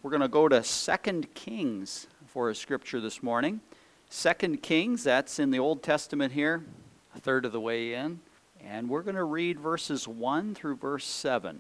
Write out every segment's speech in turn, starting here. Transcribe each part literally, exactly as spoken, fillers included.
We're going to go to Second Kings for a scripture this morning. Second Kings, that's in the Old Testament here, a third of the way in. And we're going to read verses one through verse seven.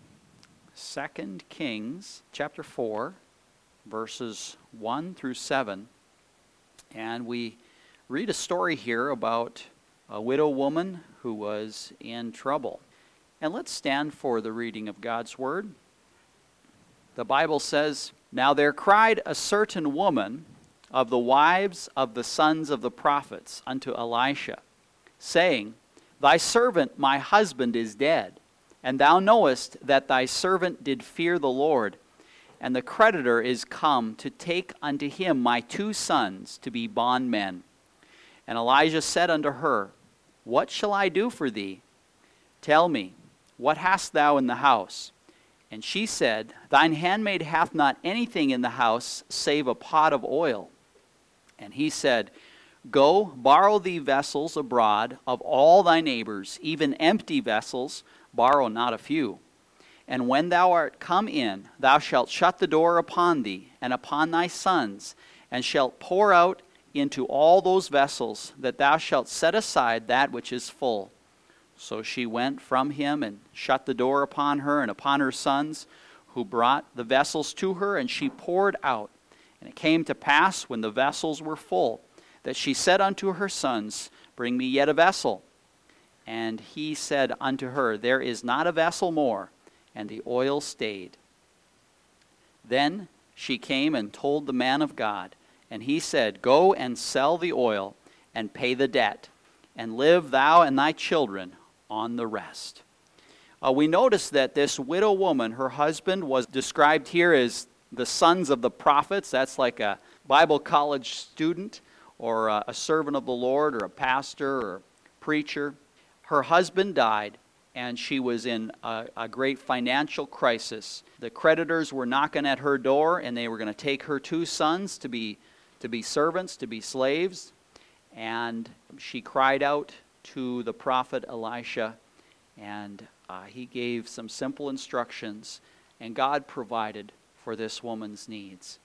Second Kings chapter four, verses one through seven. And we read a story here about a widow woman who was in trouble. And let's stand for the reading of God's word. The Bible says, "Now there cried a certain woman of the wives of the sons of the prophets unto Elisha, saying, Thy servant my husband is dead, and thou knowest that thy servant did fear the Lord, and the creditor is come to take unto him my two sons to be bondmen. And Elijah said unto her, What shall I do for thee? Tell me, what hast thou in the house? And she said, Thine handmaid hath not anything in the house save a pot of oil. And he said, Go, borrow thee vessels abroad of all thy neighbors, even empty vessels, borrow not a few. And when thou art come in, thou shalt shut the door upon thee and upon thy sons, and shalt pour out into all those vessels, that thou shalt set aside that which is full. So she went from him and shut the door upon her and upon her sons, who brought the vessels to her, and she poured out. And it came to pass, when the vessels were full, that she said unto her sons, Bring me yet a vessel. And he said unto her, There is not a vessel more. And the oil stayed. Then she came and told the man of God, and he said, Go and sell the oil, and pay the debt, and live thou and thy children on the rest. Uh, we notice that this widow woman, her husband was described here as the sons of the prophets. That's like a Bible college student, or a, a servant of the Lord, or a pastor, or a preacher. Her husband died, and she was in a, a great financial crisis. The creditors were knocking at her door, and they were going to take her two sons to be to be servants, to be slaves. And she cried out to the prophet Elisha, and uh, he gave some simple instructions, and God provided for this woman's needs.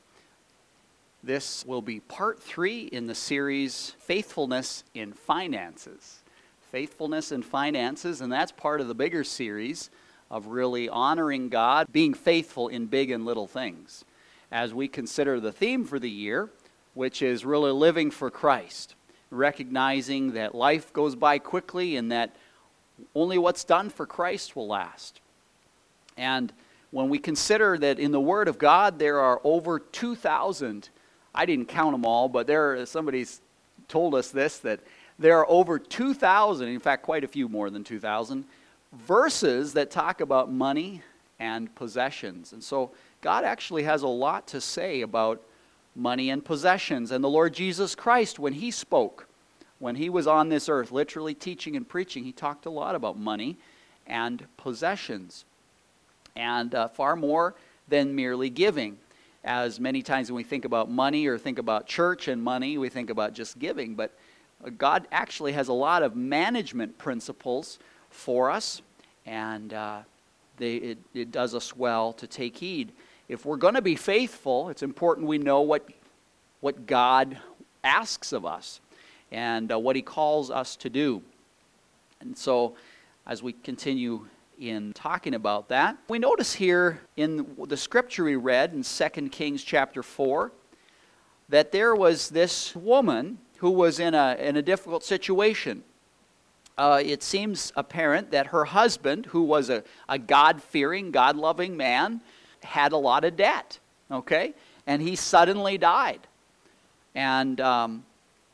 This will be part three in the series, Faithfulness in Finances. Faithfulness in Finances, and that's part of the bigger series of really honoring God, being faithful in big and little things, as we consider the theme for the year, which is really living for Christ, recognizing that life goes by quickly and that only what's done for Christ will last. And when we consider that in the Word of God there are over two thousand, I didn't count them all, but there somebody's told us this, that there are over two thousand, in fact quite a few more than two thousand, verses that talk about money and possessions. And so God actually has a lot to say about money and possessions. And the Lord Jesus Christ, when he spoke, when he was on this earth, literally teaching and preaching, he talked a lot about money and possessions. And uh, far more than merely giving. As many times when we think about money or think about church and money, we think about just giving. But God actually has a lot of management principles for us, and uh, they, it, it does us well to take heed. If we're going to be faithful, it's important we know what, what God asks of us and uh, what he calls us to do. And so as we continue in talking about that, we notice here in the scripture we read in Second Kings chapter four that there was this woman who was in a, in a difficult situation. Uh, it seems apparent that her husband, who was a, a God-fearing, God-loving man, had a lot of debt, okay? And he suddenly died. And um,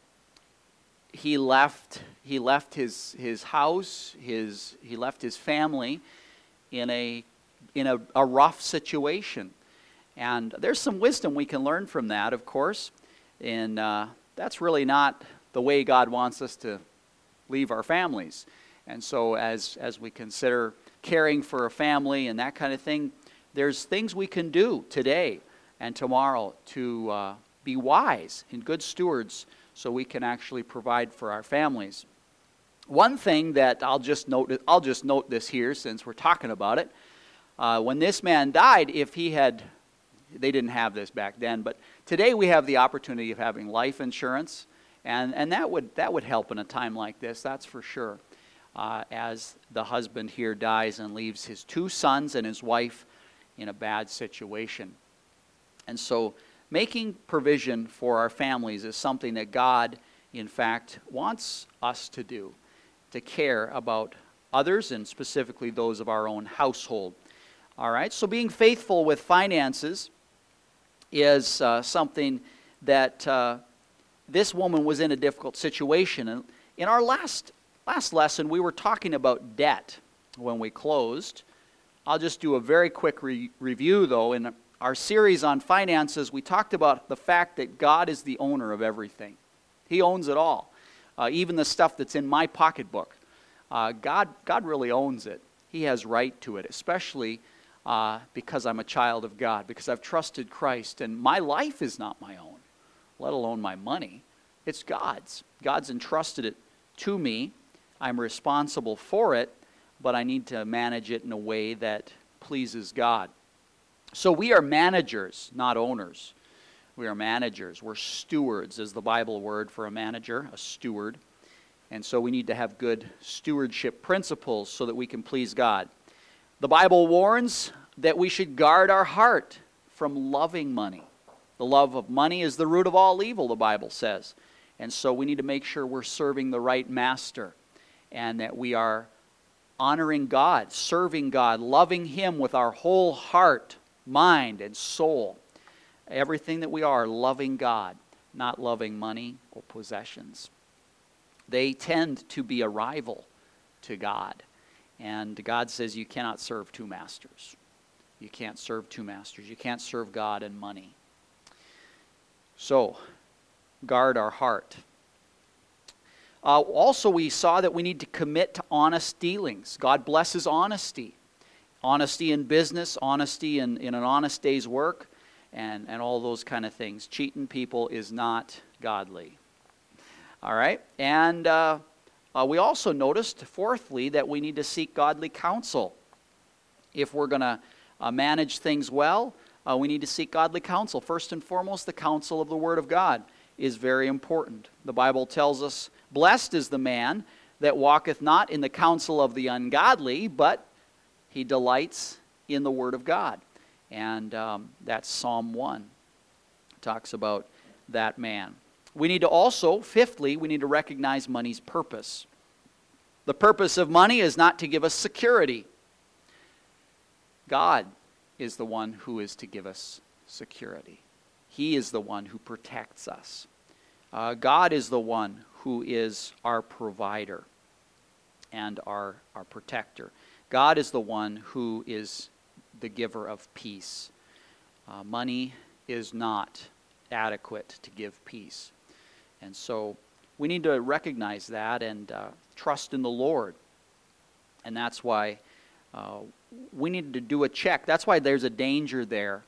he left he left his his house, his he left his family in a in a, a rough situation. And there's some wisdom we can learn from that, of course. And uh, that's really not the way God wants us to leave our families. And so as as we consider caring for a family and that kind of thing, there's things we can do today and tomorrow to uh, be wise and good stewards so we can actually provide for our families. One thing that I'll just note, I'll just note this here since we're talking about it. Uh, when this man died, if he had they didn't have this back then, but today we have the opportunity of having life insurance, and, and that would that would help in a time like this, that's for sure. Uh, as the husband here dies and leaves his two sons and his wife in a bad situation. And so making provision for our families is something that God, in fact, wants us to do, to care about others and specifically those of our own household. All right, so being faithful with finances is uh, something that uh, this woman was in a difficult situation. And in our last last lesson, we were talking about debt when we closed. I'll just do a very quick re- review, though. In our series on finances, we talked about the fact that God is the owner of everything. He owns it all, uh, even the stuff that's in my pocketbook. Uh, God, God really owns it. He has right to it, especially uh, because I'm a child of God, because I've trusted Christ, and my life is not my own, let alone my money. It's God's. God's entrusted it to me. I'm responsible for it, but I need to manage it in a way that pleases God. So we are managers, not owners. We are managers. We're stewards, is the Bible word for a manager, a steward. And so we need to have good stewardship principles so that we can please God. The Bible warns that we should guard our heart from loving money. The love of money is the root of all evil, the Bible says. And so we need to make sure we're serving the right master and that we are honoring God, serving God, loving Him with our whole heart, mind, and soul. Everything that we are, loving God, not loving money or possessions. They tend to be a rival to God. And God says you cannot serve two masters. You can't serve two masters. You can't serve God and money. So, guard our heart. Uh, also, we saw that we need to commit to honest dealings. God blesses honesty. Honesty in business, honesty in, in an honest day's work, and, and all those kind of things. Cheating people is not godly. All right? And uh, uh, we also noticed, fourthly, that we need to seek godly counsel. If we're going to uh, manage things well, uh, we need to seek godly counsel. First and foremost, the counsel of the Word of God is very important. The Bible tells us, blessed is the man that walketh not in the counsel of the ungodly, but he delights in the Word of God. And um, that's Psalm one. It talks about that man. We need to also, fifthly, we need to recognize money's purpose. The purpose of money is not to give us security. God is the one who is to give us security. He is the one who protects us. Uh, God is the one who is our provider and our, our protector. God is the one who is the giver of peace. Uh, money is not adequate to give peace. And so we need to recognize that and uh, trust in the Lord. And that's why uh, we need to do a check. That's why there's a danger there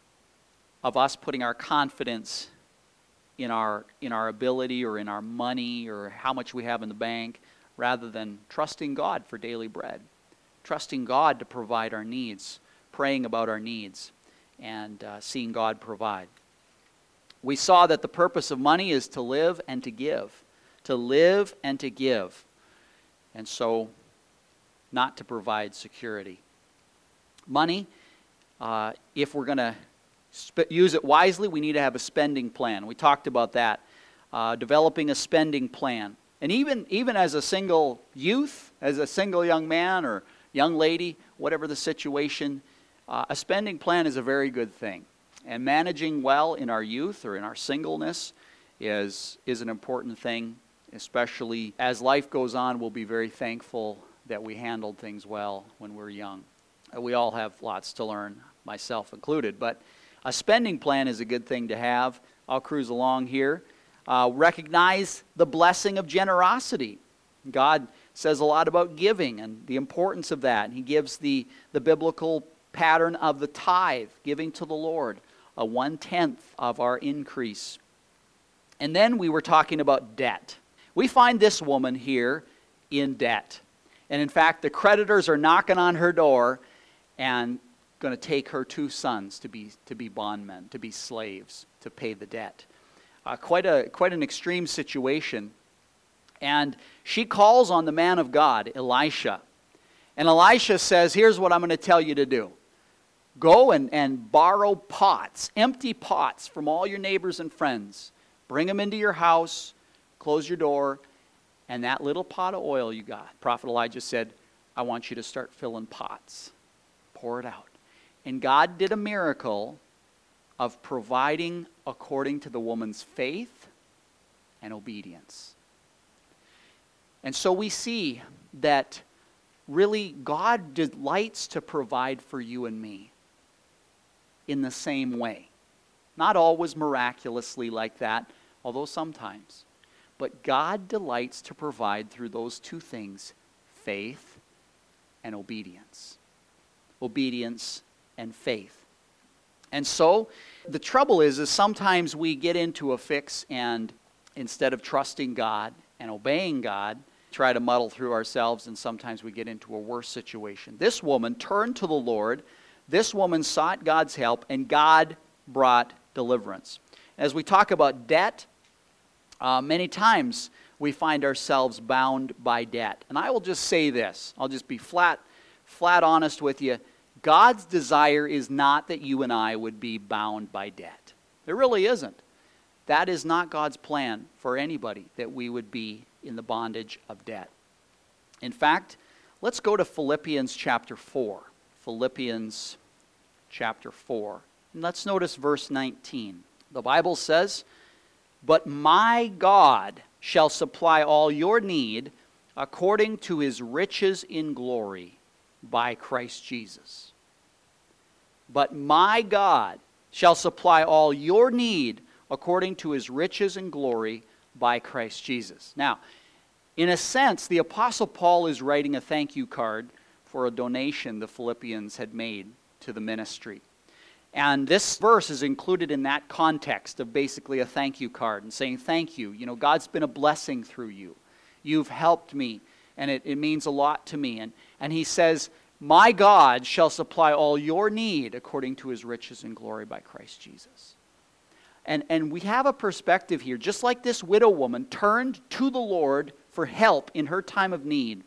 of us putting our confidence in our in our ability or in our money or how much we have in the bank, rather than trusting God for daily bread. Trusting God to provide our needs, praying about our needs, and uh, seeing God provide. We saw that the purpose of money is to live and to give. To live and to give. And so, not to provide security. Money, uh, if we're going to sp- use it wisely, we need to have a spending plan. We talked about that. Uh, developing a spending plan. And even, even as a single youth, as a single young man or young lady, whatever the situation, uh, a spending plan is a very good thing. And managing well in our youth or in our singleness is, is an important thing, especially as life goes on. We'll be very thankful that we handled things well when we're young. Uh, we all have lots to learn, myself included, but a spending plan is a good thing to have. I'll cruise along here. Uh, recognize the blessing of generosity. God says a lot about giving and the importance of that. He gives the, the biblical pattern of the tithe, giving to the Lord, a one-tenth of our increase. And then we were talking about debt. We find this woman here in debt. And in fact, the creditors are knocking on her door, and going to take her two sons to be to be bondmen, to be slaves, to pay the debt. Uh, quite a quite an extreme situation. And she calls on the man of God, Elisha. And Elisha says, here's what I'm going to tell you to do. Go and, and borrow pots, empty pots from all your neighbors and friends. Bring them into your house, close your door, and that little pot of oil you got, Prophet Elijah said, I want you to start filling pots. Pour it out. And God did a miracle of providing according to the woman's faith and obedience. And so we see that really God delights to provide for you and me in the same way. Not always miraculously like that, although sometimes. But God delights to provide through those two things, faith and obedience. Obedience and faith. And so, the trouble is, is sometimes we get into a fix and instead of trusting God and obeying God, try to muddle through ourselves, and sometimes we get into a worse situation. This woman turned to the Lord. This woman sought God's help, and God brought deliverance. As we talk about debt, uh, many times we find ourselves bound by debt. And I will just say this. I'll just be flat, flat honest with you. God's desire is not that you and I would be bound by debt. There really isn't. That is not God's plan for anybody, that we would be in the bondage of debt. In fact, let's go to Philippians chapter four. Philippians chapter four. And let's notice verse nineteen. The Bible says, "But my God shall supply all your need according to his riches in glory by Christ Jesus." But my God shall supply all your need according to his riches and glory by Christ Jesus. Now, in a sense, the Apostle Paul is writing a thank you card for a donation the Philippians had made to the ministry. And this verse is included in that context of basically a thank you card and saying, thank you. You know, God's been a blessing through you. You've helped me, and it, it means a lot to me. And, and he says, my God shall supply all your need according to his riches and glory by Christ Jesus. And, and we have a perspective here, just like this widow woman turned to the Lord for help in her time of need.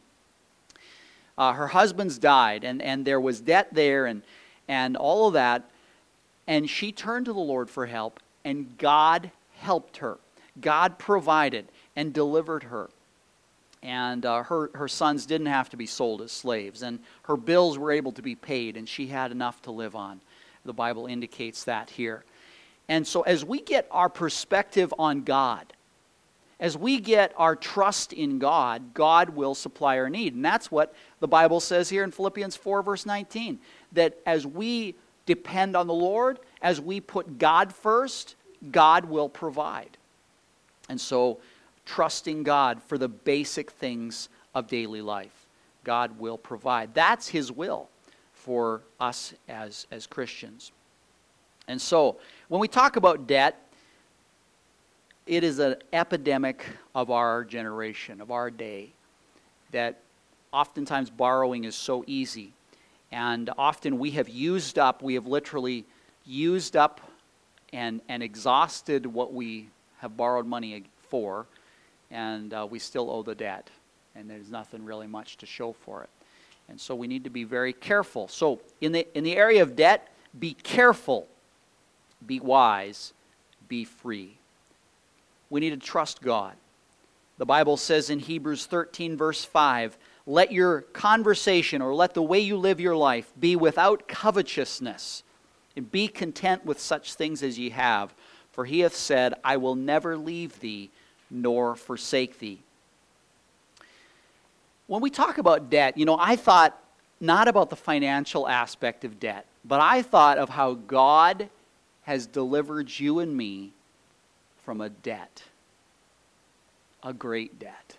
Uh, her husband's died, and, and there was debt there, and, and all of that. And she turned to the Lord for help, and God helped her. God provided and delivered her. And uh, her, her sons didn't have to be sold as slaves, and her bills were able to be paid, and she had enough to live on. The Bible indicates that here. And so as we get our perspective on God, as we get our trust in God, God will supply our need. And that's what the Bible says here in Philippians four, verse nineteen. That as we depend on the Lord, as we put God first, God will provide. And so, trusting God for the basic things of daily life, God will provide. That's his will for us as, as Christians. And so, when we talk about debt, it is an epidemic of our generation, of our day, that oftentimes borrowing is so easy. And often we have used up, we have literally used up and, and exhausted what we have borrowed money for, and uh, we still owe the debt. And there's nothing really much to show for it. And so we need to be very careful. So in the, in the area of debt, be careful. Be wise, be free. We need to trust God. The Bible says in Hebrews thirteen, verse five, let your conversation, or let the way you live your life, be without covetousness, and be content with such things as ye have. For he hath said, I will never leave thee, nor forsake thee. When we talk about debt, you know, I thought not about the financial aspect of debt, but I thought of how God has delivered you and me from a debt, a great debt.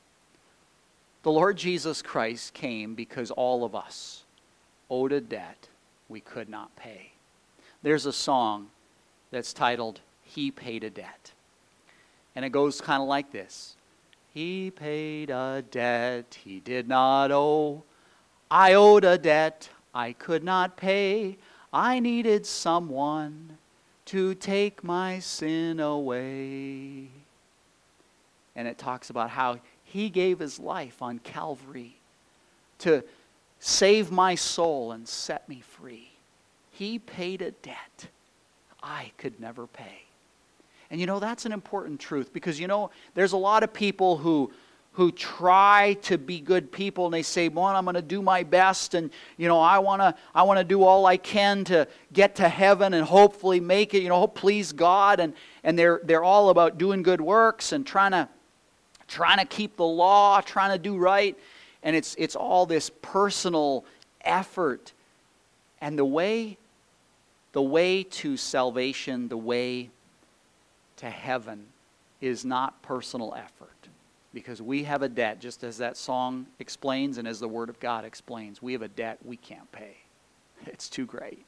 The Lord Jesus Christ came because all of us owed a debt we could not pay. There's a song that's titled, He Paid a Debt. And it goes kind of like this. He paid a debt he did not owe. I owed a debt I could not pay. I needed someone to take my sin away. And it talks about how he gave his life on Calvary to save my soul and set me free. He paid a debt I could never pay. And you know, that's an important truth, because you know, there's a lot of people who who try to be good people, and they say, "Well, I'm going to do my best, and you know, I want to I want to do all I can to get to heaven and hopefully make it, you know, please God." And and they're they're all about doing good works and trying to trying to keep the law, trying to do right. And it's it's all this personal effort. And the way the way to salvation, the way to heaven is not personal effort. Because we have a debt, just as that song explains and as the Word of God explains. We have a debt we can't pay. It's too great.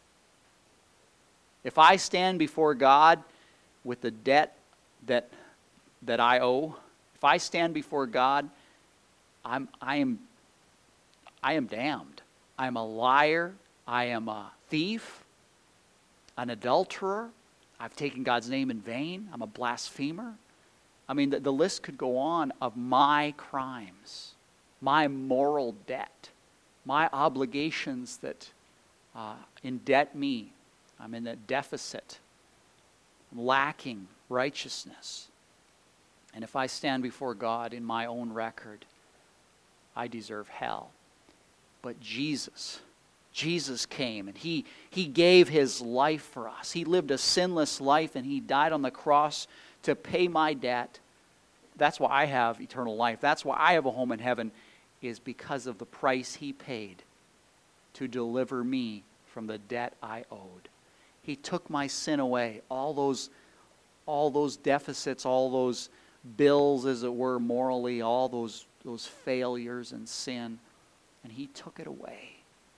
If I stand before God with the debt that that I owe, if I stand before God, I'm I am I am damned. I am a liar. I am a thief, an adulterer. I've taken God's name in vain. I'm a blasphemer. I mean, the, the list could go on of my crimes, my moral debt, my obligations that uh, indebt me. I'm in a deficit. I'm lacking righteousness. And if I stand before God in my own record, I deserve hell. But Jesus, Jesus came and he, he gave his life for us. He lived a sinless life and he died on the cross to pay my debt. That's why I have eternal life. That's why I have a home in heaven, is because of the price he paid to deliver me from the debt I owed. He took my sin away, all those, all those deficits, all those bills, as it were, morally, all those, those failures and sin, and he took it away.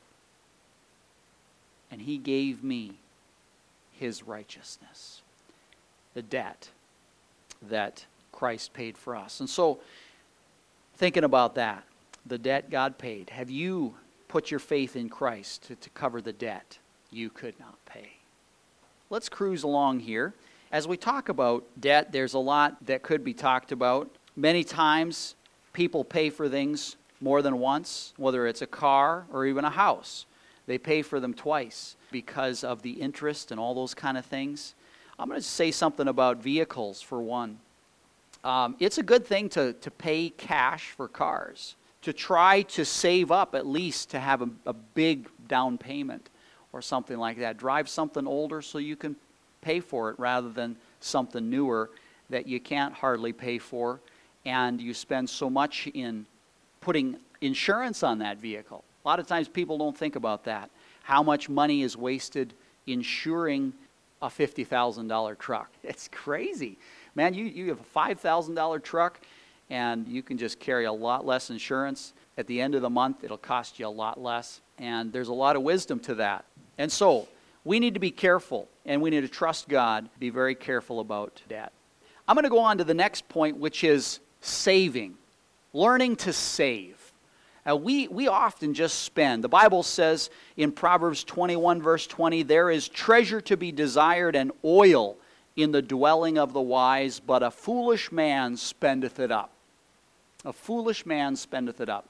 And he gave me his righteousness, the debt that Christ paid for us. And so, thinking about that, the debt God paid, have you put your faith in Christ to, to cover the debt you could not pay? Let's cruise along here. As we talk about debt, there's a lot that could be talked about. Many times, people pay for things more than once, whether it's a car or even a house. They pay for them twice because of the interest and all those kind of things. I'm going to say something about vehicles for one. Um, it's a good thing to, to pay cash for cars, to try to save up at least to have a, a big down payment or something like that. Drive something older so you can pay for it rather than something newer that you can't hardly pay for, and you spend so much in putting insurance on that vehicle. A lot of times people don't think about that. How much money is wasted insuring a fifty thousand dollars truck? It's crazy. Man, you, you have a five thousand dollars truck and you can just carry a lot less insurance. At the end of the month, it'll cost you a lot less. And there's a lot of wisdom to that. And so, we need to be careful, and we need to trust God, be very careful about debt. I'm going to go on to the next point, which is saving, learning to save. Uh, we, we often just spend. The Bible says in Proverbs twenty-one, verse twenty, there is treasure to be desired and oil in the dwelling of the wise, but a foolish man spendeth it up. A foolish man spendeth it up.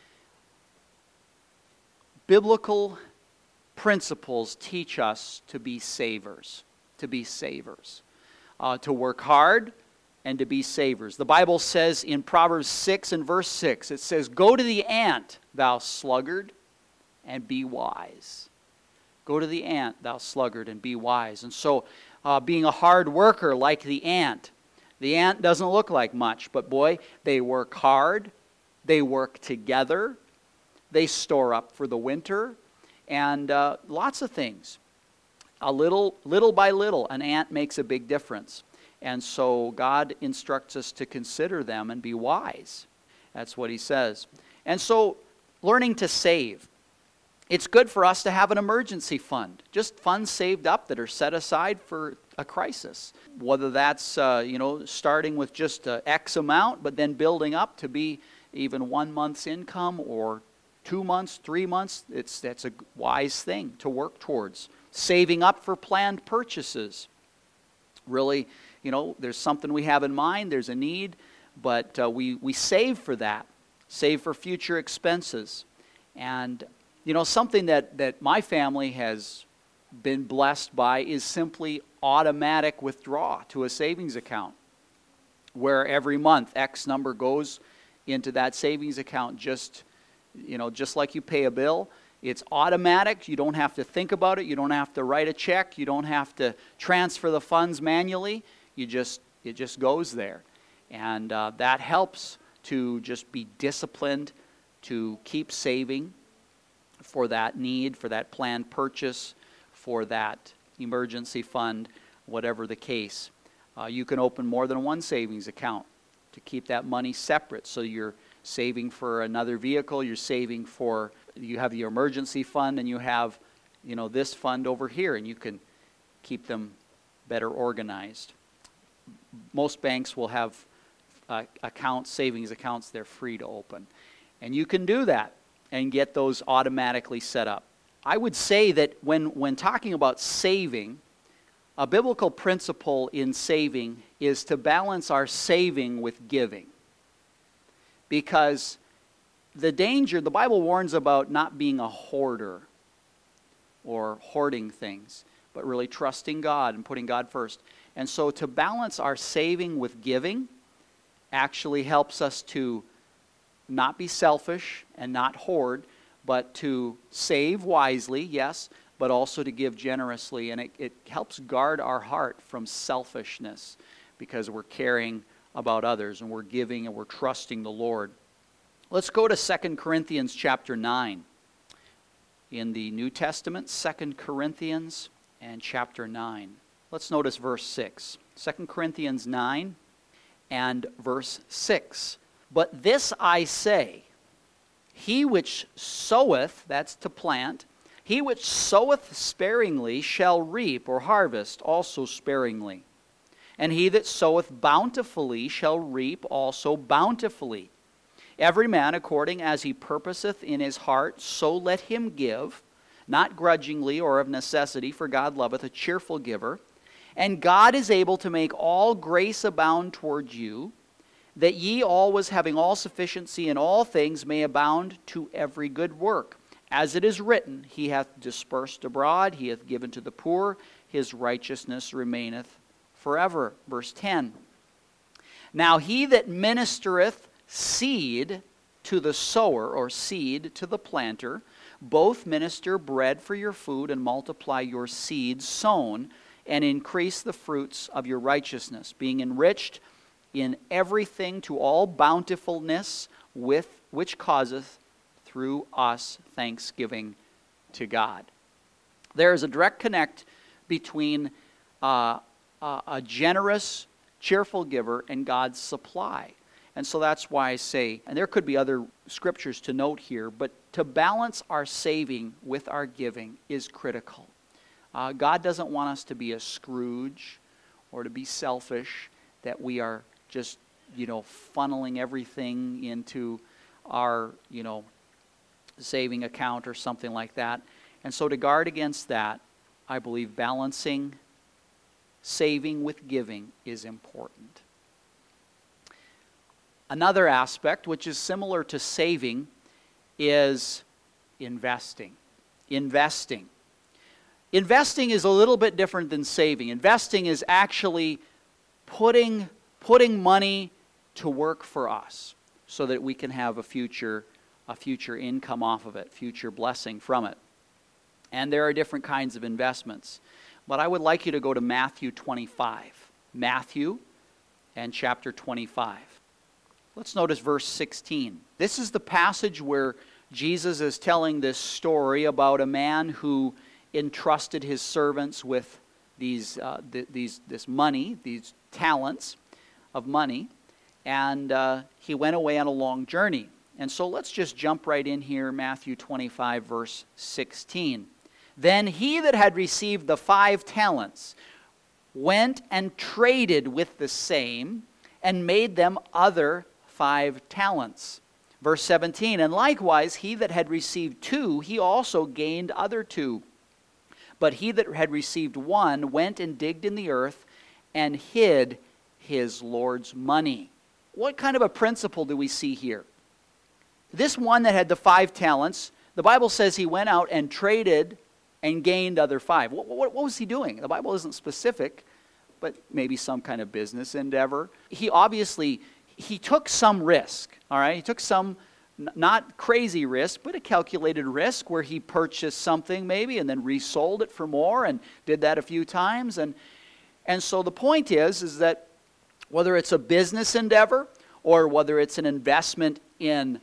Biblical principles teach us to be savers, to be savers, uh, to work hard and to be savers. The Bible says in Proverbs six and verse six, it says, "Go to the ant, thou sluggard, and be wise." Go to the ant, thou sluggard, and be wise. And so, uh, being a hard worker like the ant, the ant doesn't look like much, but boy, they work hard, they work together, they store up for the winter, and uh, lots of things. A little, little by little, an ant makes a big difference. And so God instructs us to consider them and be wise. That's what he says. And so learning to save. It's good for us to have an emergency fund. Just funds saved up that are set aside for a crisis. Whether that's, uh, you know, starting with just uh, X amount, but then building up to be even one month's income or two months, three months, it's that's a wise thing to work towards. Saving up for planned purchases. Really, you know, there's something we have in mind, there's a need, but uh, we, we save for that. Save for future expenses. And, you know, something that, that my family has been blessed by is simply automatic withdrawal to a savings account, where every month X number goes into that savings account, just, you know, just like you pay a bill. It's automatic. You don't have to think about it. You don't have to write a check. You don't have to transfer the funds manually. You just, it just goes there. And uh, that helps to just be disciplined, to keep saving for that need, for that planned purchase, for that emergency fund, whatever the case. Uh, you can open more than one savings account to keep that money separate. So you're saving for another vehicle, you're saving for, you have your emergency fund, and you have, you know, this fund over here, and you can keep them better organized. Most banks will have uh, accounts, savings accounts, they're free to open. And you can do that and get those automatically set up. I would say that when, when talking about saving, a biblical principle in saving is to balance our saving with giving. Because the danger, the Bible warns about not being a hoarder or hoarding things, but really trusting God and putting God first. And so to balance our saving with giving actually helps us to not be selfish and not hoard, but to save wisely, yes, but also to give generously. And it, it helps guard our heart from selfishness, because we're caring about others and we're giving and we're trusting the Lord. Let's go to Second Corinthians chapter nine. In the New Testament, Second Corinthians and chapter nine. Let's notice verse six. Second Corinthians nine and verse six. But this I say, he which soweth, that's to plant, he which soweth sparingly shall reap or harvest also sparingly. And he that soweth bountifully shall reap also bountifully. Every man according as he purposeth in his heart, so let him give, not grudgingly or of necessity, for God loveth a cheerful giver. And God is able to make all grace abound toward you, that ye always having all sufficiency in all things may abound to every good work. As it is written, he hath dispersed abroad, he hath given to the poor, his righteousness remaineth forever. Verse ten. Now he that ministereth seed to the sower, or seed to the planter, both minister bread for your food, and multiply your seed sown, and increase the fruits of your righteousness, being enriched in everything to all bountifulness, with which causeth through us thanksgiving to God. There is a direct connect between uh, uh, a generous, cheerful giver and God's supply. And so that's why I say, and there could be other scriptures to note here, but to balance our saving with our giving is critical. Uh, God doesn't want us to be a Scrooge or to be selfish, that we are just, you know, funneling everything into our, you know, saving account or something like that. And so to guard against that, I believe balancing saving with giving is important. Another aspect, which is similar to saving, is investing. Investing. Investing is a little bit different than saving. Investing is actually putting, putting money to work for us so that we can have a future, a future income off of it, future blessing from it. And there are different kinds of investments. But I would like you to go to Matthew twenty-five. Matthew and chapter twenty-five. Let's notice verse sixteen. This is the passage where Jesus is telling this story about a man who entrusted his servants with these, uh, th- these, this money, these talents of money, and uh, he went away on a long journey. And so let's just jump right in here, Matthew twenty-five, verse sixteen. Then he that had received the five talents went and traded with the same, and made them other five talents. Verse seventeen, and likewise he that had received two, he also gained other two. But he that had received one went and digged in the earth and hid his Lord's money. What kind of a principle do we see here? This one that had the five talents, the Bible says he went out and traded and gained other five. What, what, what was he doing? The Bible isn't specific, but maybe some kind of business endeavor. He obviously, he took some risk, all right? He took some, n- not crazy risk, but a calculated risk where he purchased something maybe and then resold it for more and did that a few times. And, and so the point is, is that whether it's a business endeavor or whether it's an investment in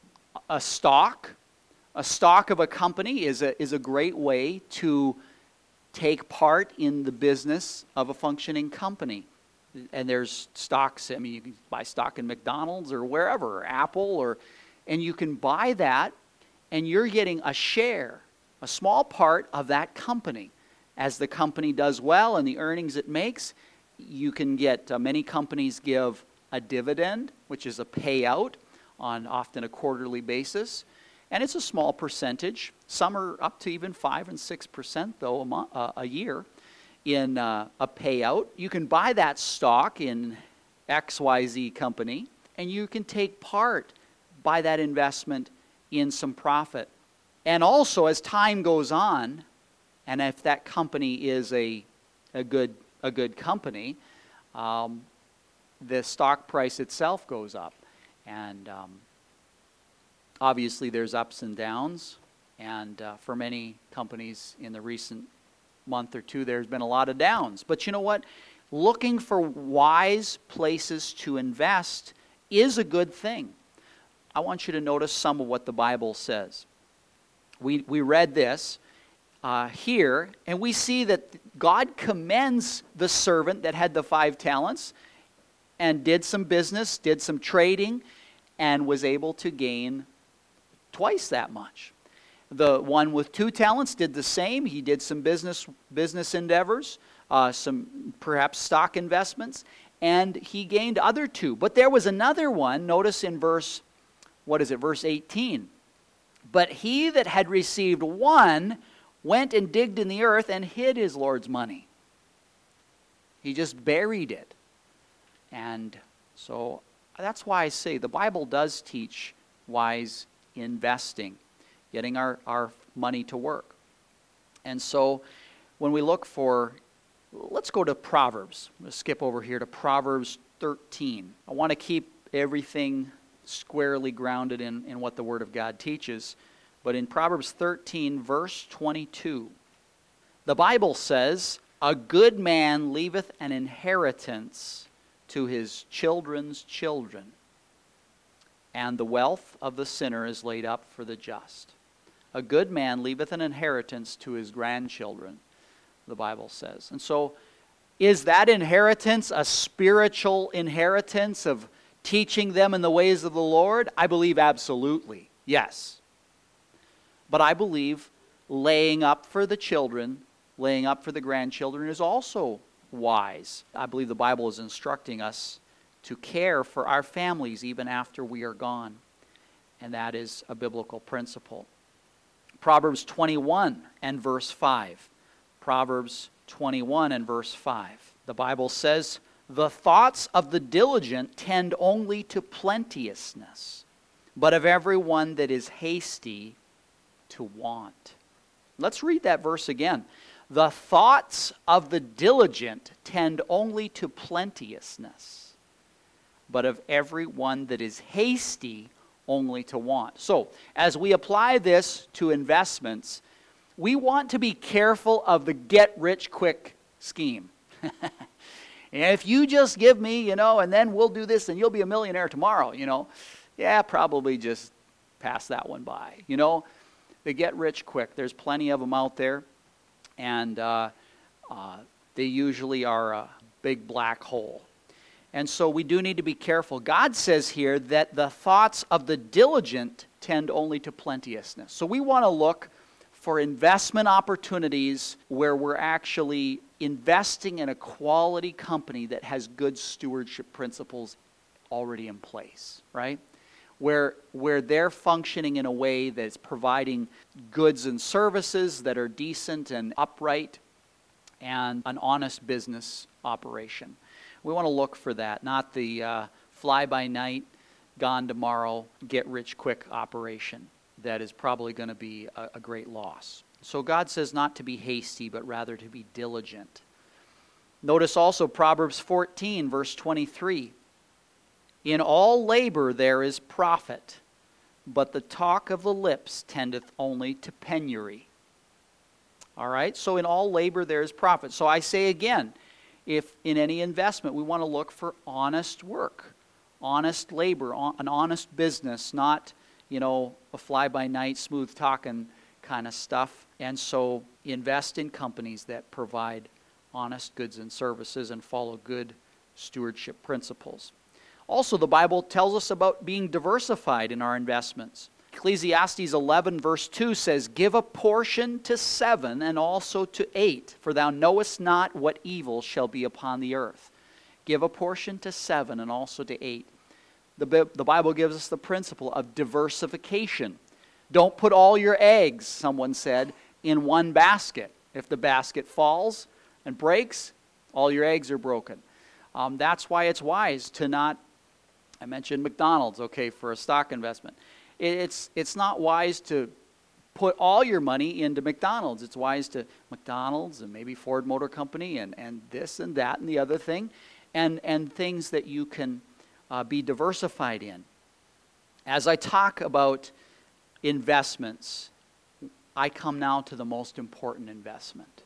a stock, a stock of a company is a, is a great way to take part in the business of a functioning company. And there's stocks, I mean, you can buy stock in McDonald's or wherever, or Apple, or, and you can buy that, and you're getting a share, a small part of that company. As the company does well and the earnings it makes, you can get, uh, many companies give a dividend, which is a payout on often a quarterly basis. And it's a small percentage. Some are up to even five and six percent though a, mo- uh, a year in uh, a payout. You can buy that stock in X Y Z company, and you can take part by that investment in some profit. And also, as time goes on, and if that company is a a good a good company, um, the stock price itself goes up, and um, obviously, there's ups and downs, and uh, for many companies in the recent month or two, there's been a lot of downs. But you know what? Looking for wise places to invest is a good thing. I want you to notice some of what the Bible says. We, we read this uh, here, and we see that God commends the servant that had the five talents and did some business, did some trading, and was able to gain twice that much. The one with two talents did the same. He did some business business endeavors, uh, some perhaps stock investments, and he gained other two. But there was another one, notice in verse, what is it, verse eighteen. But he that had received one went and digged in the earth and hid his Lord's money. He just buried it. And so that's why I say the Bible does teach wise investing, getting our, our money to work. And so when we look for, let's go to Proverbs. I'm going to skip over here to Proverbs thirteen. I want to keep everything squarely grounded in, in what the Word of God teaches. But in Proverbs thirteen, verse twenty-two, the Bible says, a good man leaveth an inheritance to his children's children, and the wealth of the sinner is laid up for the just. A good man leaveth an inheritance to his grandchildren, the Bible says. And so, is that inheritance a spiritual inheritance of teaching them in the ways of the Lord? I believe absolutely, yes. But I believe laying up for the children, laying up for the grandchildren is also wise. I believe the Bible is instructing us to care for our families even after we are gone. And that is a biblical principle. Proverbs twenty-one and verse five. Proverbs twenty-one and verse five. The Bible says, the thoughts of the diligent tend only to plenteousness, but of everyone that is hasty to want. Let's read that verse again. The thoughts of the diligent tend only to plenteousness, but of every one that is hasty only to want. So, as we apply this to investments, we want to be careful of the get-rich-quick scheme. And if you just give me, you know, and then we'll do this and you'll be a millionaire tomorrow, you know, yeah, probably just pass that one by. You know, they get rich quick. There's plenty of them out there, and uh, uh, they usually are a big black hole. And so we do need to be careful. God says here that the thoughts of the diligent tend only to plenteousness. So we want to look for investment opportunities where we're actually investing in a quality company that has good stewardship principles already in place, right? where, where they're functioning in a way that's providing goods and services that are decent and upright and an honest business operation. We want to look for that, not the uh, fly-by-night, gone tomorrow, get-rich-quick operation that is probably going to be a, a great loss. So God says not to be hasty, but rather to be diligent. Notice also Proverbs fourteen, verse twenty-three. In all labor there is profit, but the talk of the lips tendeth only to penury. All right, so in all labor there is profit. So I say again, if in any investment we want to look for honest work, honest labor, an honest business, not, you know, a fly-by-night, smooth-talking kind of stuff. And so invest in companies that provide honest goods and services and follow good stewardship principles. Also, the Bible tells us about being diversified in our investments. Ecclesiastes eleven verse two says, give a portion to seven and also to eight, for thou knowest not what evil shall be upon the earth. Give a portion to seven and also to eight. The, the Bible gives us the principle of diversification. Don't put all your eggs, someone said, in one basket. If the basket falls and breaks, all your eggs are broken. Um, that's why it's wise to not, I mentioned McDonald's, okay, for a stock investment. It's, it's not wise to put all your money into McDonald's. It's wise to McDonald's and maybe Ford Motor Company and, and this and that and the other thing, and, and things that you can uh, be diversified in. As I talk about investments, I come now to the most important investment.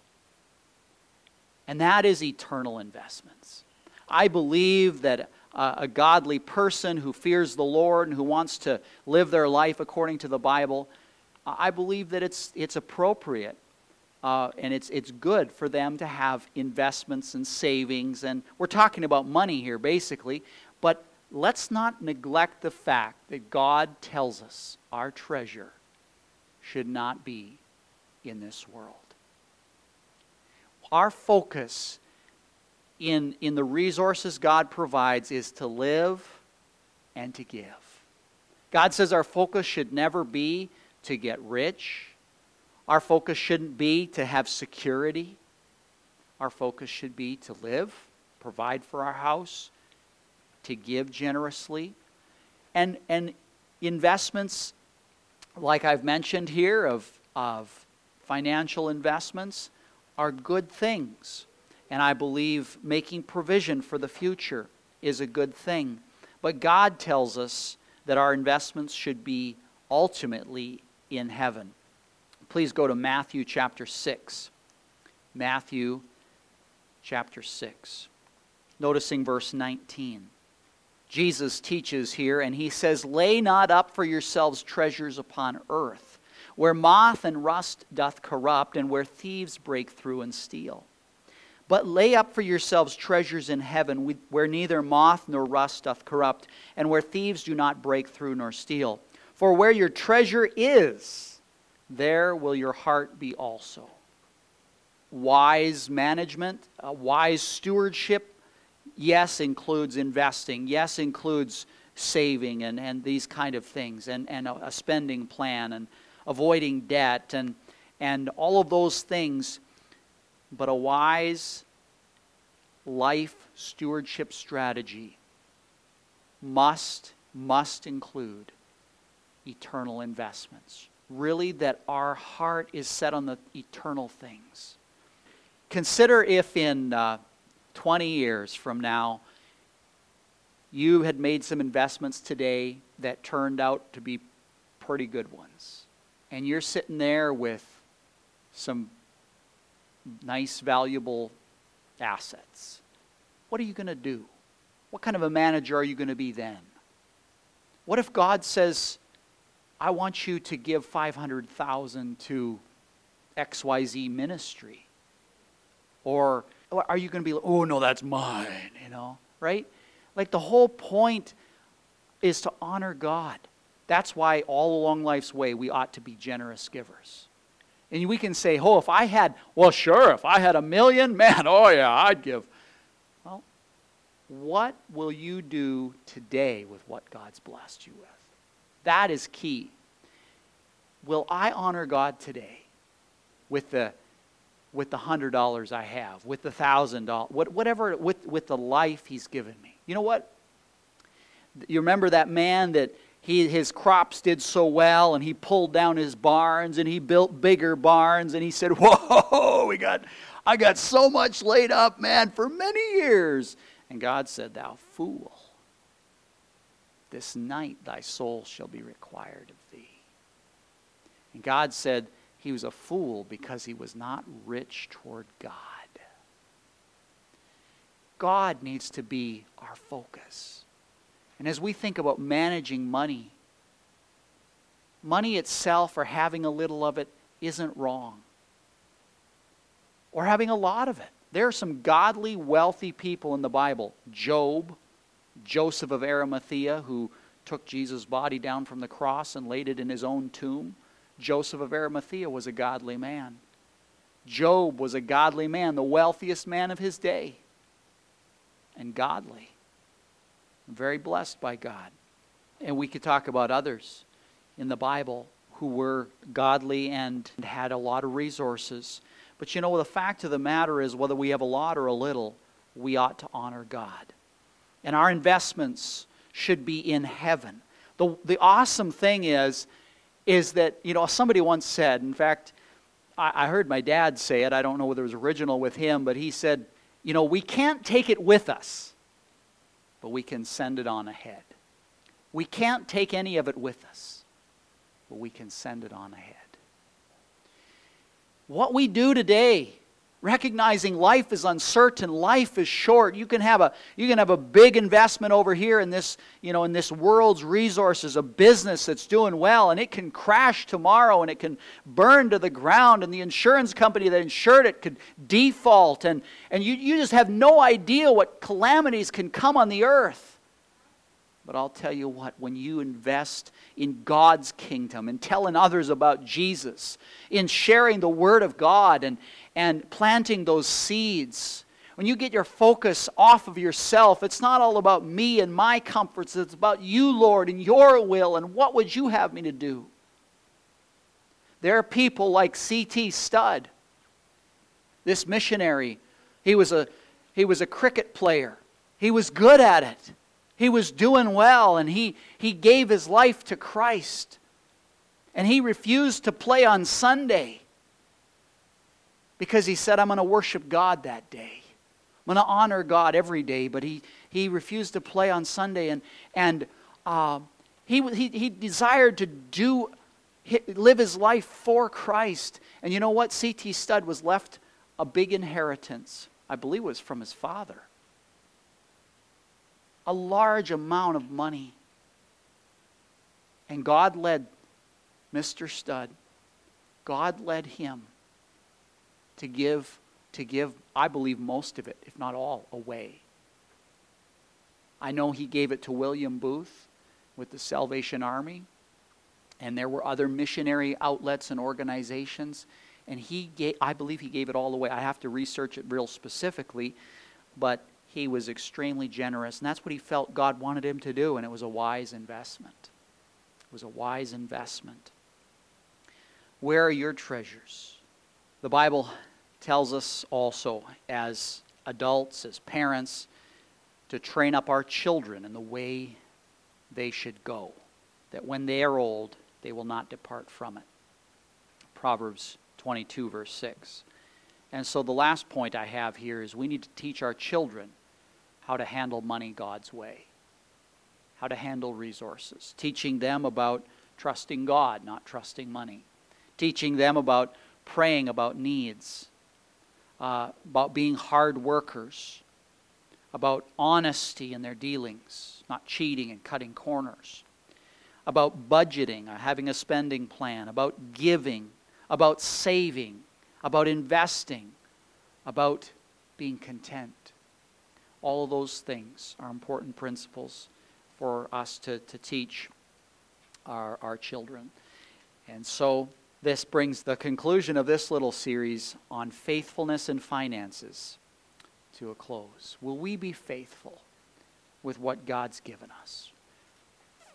And that is eternal investments. I believe that uh, a godly person who fears the Lord and who wants to live their life according to the Bible, I believe that it's it's appropriate uh, and it's it's good for them to have investments and savings. And we're talking about money here basically, but let's not neglect the fact that God tells us our treasure should not be in this world. Our focus in, in the resources God provides is to live and to give. God says our focus should never be to get rich. Our focus shouldn't be to have security. Our focus should be to live, provide for our house, to give generously. And, and investments, like I've mentioned here, of, of financial investments, are good things. And I believe making provision for the future is a good thing. But God tells us that our investments should be ultimately in heaven. Please go to Matthew chapter six. Matthew chapter six. Noticing verse nineteen. Jesus teaches here, and he says, lay not up for yourselves treasures upon earth, where moth and rust doth corrupt, and where thieves break through and steal. But lay up for yourselves treasures in heaven, where neither moth nor rust doth corrupt, and where thieves do not break through nor steal. For where your treasure is, there will your heart be also. Wise management, uh, wise stewardship, yes, includes investing. Yes, includes saving and, and these kind of things, and, and a, a spending plan, and avoiding debt, and, and all of those things. But a wise life stewardship strategy must, must include eternal investments. Really, that our heart is set on the eternal things. Consider if in uh, twenty years from now, you had made some investments today that turned out to be pretty good ones. And you're sitting there with some nice, valuable assets. What are you going to do? What kind of a manager are you going to be then? What if God says, I want you to give five hundred thousand dollars to X Y Z ministry? Or are you going to be like, oh no, that's mine, you know, right? Like the whole point is to honor God. That's why all along life's way we ought to be generous givers. And we can say, oh, if I had, well, sure, if I had a million, man, oh yeah, I'd give. Well, what will you do today with what God's blessed you with? That is key. Will I honor God today with the with the hundred dollars I have, with the thousand dollars, whatever, with with the life He's given me? You know what? You remember that man that he his crops did so well, and he pulled down his barns and he built bigger barns, and he said, "Whoa, we got I got so much laid up, man, for many years." And God said, "Thou fool, this night thy soul shall be required of thee." And God said he was a fool because he was not rich toward God. God needs to be our focus. And as we think about managing money, money itself or having a little of it isn't wrong. Or having a lot of it. There are some godly, wealthy people in the Bible. Job, Joseph of Arimathea, who took Jesus' body down from the cross and laid it in his own tomb. Joseph of Arimathea was a godly man. Job was a godly man, the wealthiest man of his day. And godly. Very blessed by God. And we could talk about others in the Bible who were godly and had a lot of resources. But you know, the fact of the matter is, whether we have a lot or a little, we ought to honor God. And our investments should be in heaven. The, the awesome thing is, is that, you know, somebody once said, in fact, I, I heard my dad say it, I don't know whether it was original with him, but he said, you know, we can't take it with us, but we can send it on ahead. We can't take any of it with us, but we can send it on ahead. What we do today, recognizing life is uncertain, life is short. You can have a you can have a big investment over here in this, you know, in this world's resources, a business that's doing well, and it can crash tomorrow and it can burn to the ground, and the insurance company that insured it could default, and, and you, you just have no idea what calamities can come on the earth. But I'll tell you what, when you invest in God's kingdom, in telling others about Jesus, in sharing the Word of God and, and planting those seeds, when you get your focus off of yourself, it's not all about me and my comforts, it's about you, Lord, and your will, and what would you have me to do? There are people like C T Studd, this missionary. He was a, he was a cricket player. He was good at it. He was doing well, and he, he gave his life to Christ. And he refused to play on Sunday because he said, I'm going to worship God that day. I'm going to honor God every day. But he, he refused to play on Sunday, and, and uh, he, he, he desired to do live his life for Christ. And you know what? C T Studd was left a big inheritance. I believe it was from his father. A large amount of money. And God led Mister Studd, God led him to give, to give, I believe, most of it, if not all, away. I know he gave it to William Booth with the Salvation Army, and there were other missionary outlets and organizations, and he gave, I believe he gave it all away. I have to research it real specifically, but he was extremely generous, and that's what he felt God wanted him to do, and it was a wise investment. It was a wise investment. Where are your treasures? The Bible tells us also, as adults, as parents, to train up our children in the way they should go, that when they are old, they will not depart from it. Proverbs twenty-two, verse six. And so the last point I have here is we need to teach our children how to handle money God's way, how to handle resources, teaching them about trusting God, not trusting money, teaching them about praying about needs, uh, about being hard workers, about honesty in their dealings, not cheating and cutting corners, about budgeting, or having a spending plan, about giving, about saving, about investing, about being content. All of those things are important principles for us to, to teach our, our children. And so this brings the conclusion of this little series on faithfulness and finances to a close. Will we be faithful with what God's given us?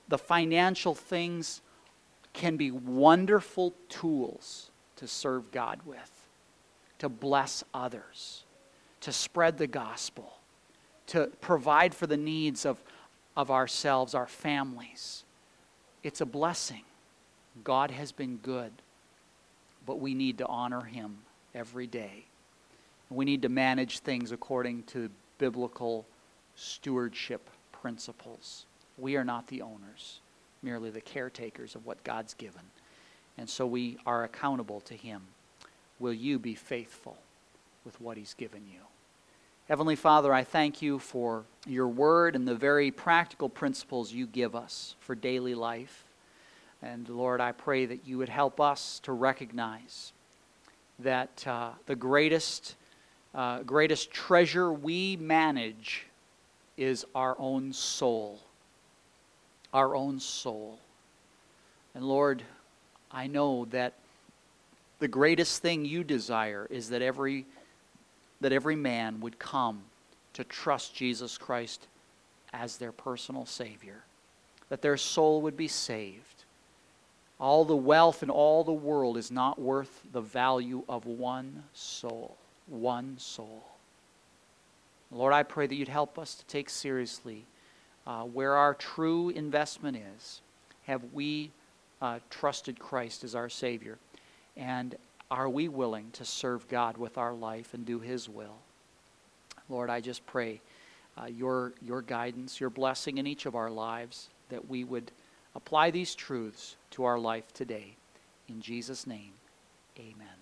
the financial things can be wonderful tools to serve God with, to bless others, to spread the gospel, to provide for the needs of, of ourselves, our families. It's a blessing. God has been good, but we need to honor Him every day. We need to manage things according to biblical stewardship principles. We are not the owners, merely the caretakers of what God's given. And so we are accountable to Him. Will you be faithful with what He's given you? Heavenly Father, I thank you for your word and the very practical principles you give us for daily life. And Lord, I pray that you would help us to recognize that uh, the greatest, uh, greatest treasure we manage is our own soul. Our own soul. And Lord, I know that the greatest thing you desire is that every that every man would come to trust Jesus Christ as their personal Savior, that their soul would be saved. All the wealth in all the world is not worth the value of one soul, one soul. Lord, I pray that you'd help us to take seriously uh, where our true investment is. Have we uh, trusted Christ as our Savior? And are we willing to serve God with our life and do His will? Lord, I just pray uh, your, your guidance, your blessing in each of our lives, that we would apply these truths to our life today. In Jesus' name, amen.